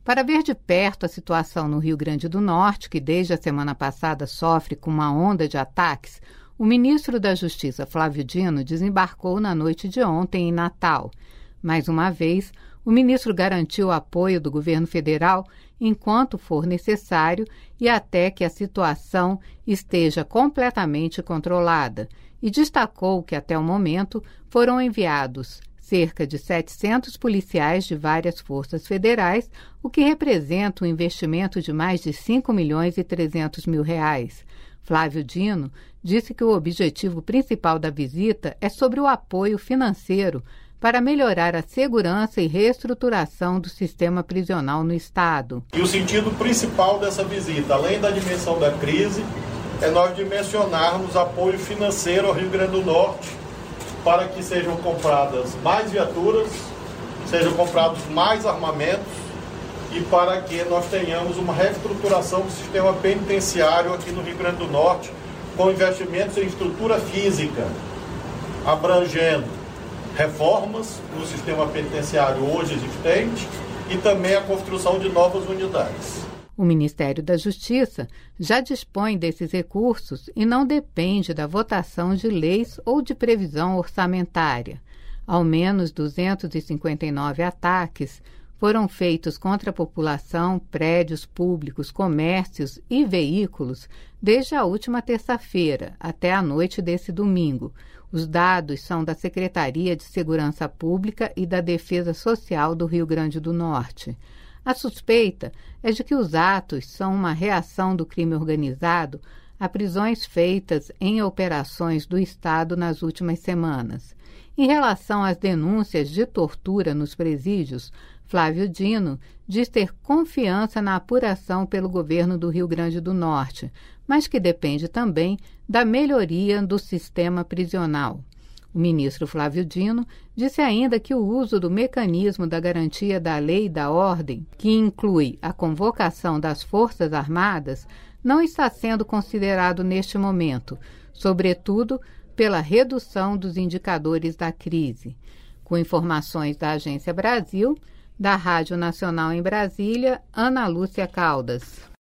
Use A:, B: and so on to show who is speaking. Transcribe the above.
A: Para ver de perto a situação no Rio Grande do Norte, que desde a semana passada sofre com uma onda de ataques, o ministro da Justiça, Flávio Dino, desembarcou na noite de ontem em Natal. Mais uma vez, o ministro garantiu o apoio do governo federal enquanto for necessário e até que a situação esteja completamente controlada, e destacou que, até o momento, foram enviados cerca de 700 policiais de várias forças federais, o que representa um investimento de mais de R$ 5.300.000. Flávio Dino disse que o objetivo principal da visita é sobre o apoio financeiro para melhorar a segurança e reestruturação do sistema prisional no Estado.
B: E o sentido principal dessa visita, além da dimensão da crise, é nós dimensionarmos apoio financeiro ao Rio Grande do Norte para que sejam compradas mais viaturas, sejam comprados mais armamentos e para que nós tenhamos uma reestruturação do sistema penitenciário aqui no Rio Grande do Norte, com investimentos em estrutura física, abrangendo reformas no sistema penitenciário hoje existente e também a construção de novas unidades.
A: O Ministério da Justiça já dispõe desses recursos e não depende da votação de leis ou de previsão orçamentária. Ao menos 259 ataques foram feitos contra a população, prédios públicos, comércios e veículos desde a última terça-feira até a noite desse domingo. Os dados são da Secretaria de Segurança Pública e da Defesa Social do Rio Grande do Norte. A suspeita é de que os atos são uma reação do crime organizado a prisões feitas em operações do Estado nas últimas semanas. Em relação às denúncias de tortura nos presídios, Flávio Dino diz ter confiança na apuração pelo governo do Rio Grande do Norte, mas que depende também da melhoria do sistema prisional. O ministro Flávio Dino disse ainda que o uso do mecanismo da garantia da lei e da ordem, que inclui a convocação das Forças Armadas, não está sendo considerado neste momento, sobretudo pela redução dos indicadores da crise. Com informações da Agência Brasil, da Rádio Nacional em Brasília, Ana Lúcia Caldas.